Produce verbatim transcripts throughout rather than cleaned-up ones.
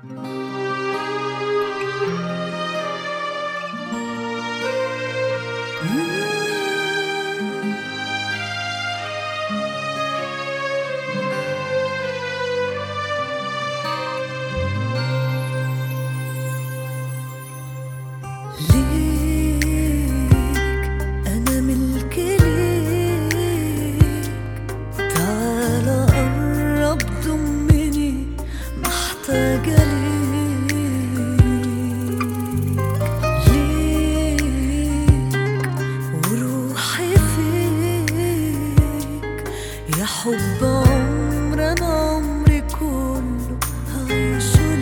يا حب عمر انا عمري كله هعيشه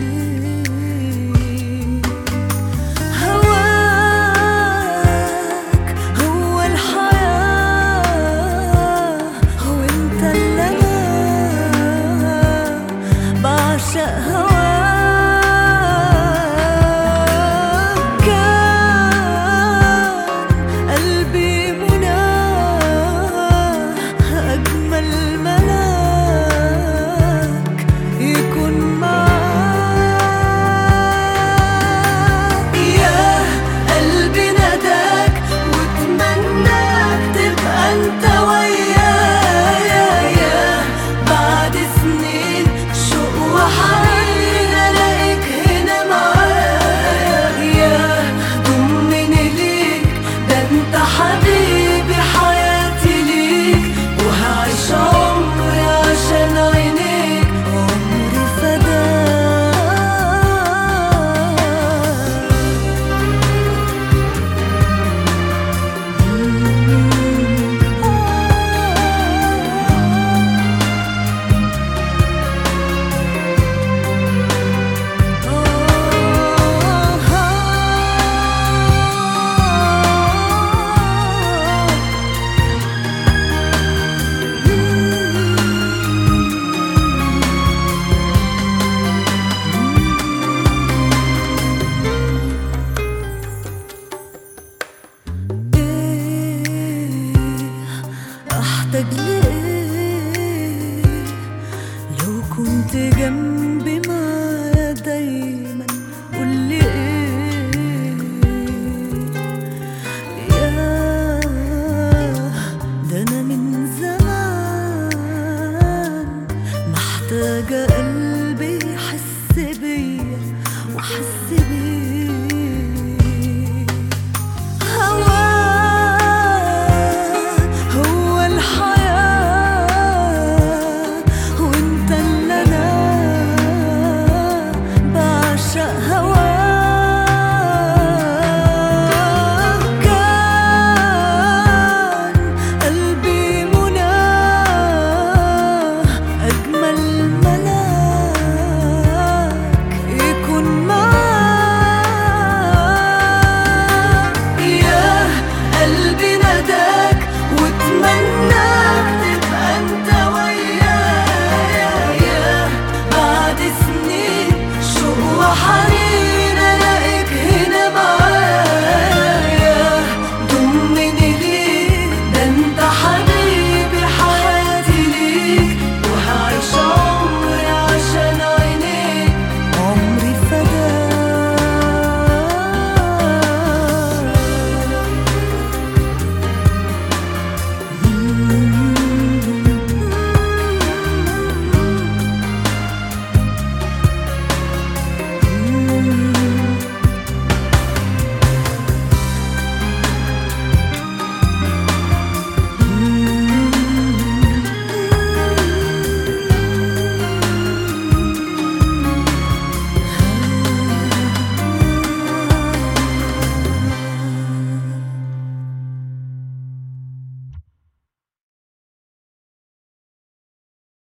ليك. هواك هو الحياة، هو انت اللي انا بعشق هواك. كان قلبي مناه أجمل ملاك يكون معاك. يا قلبي ناداك واتمناك تبقى انت ويايا، يا بعد سنين شوق وحنين الاقيك هنا معايا. يا ضمني ليك ده انت حبيبي حياتي ليك، وهعيش عمري عشان عينيك عمري احتاج لإيه لو كنت جنبي معايا دايما؟ قولي ايه يا ده انا من زمان محتاجة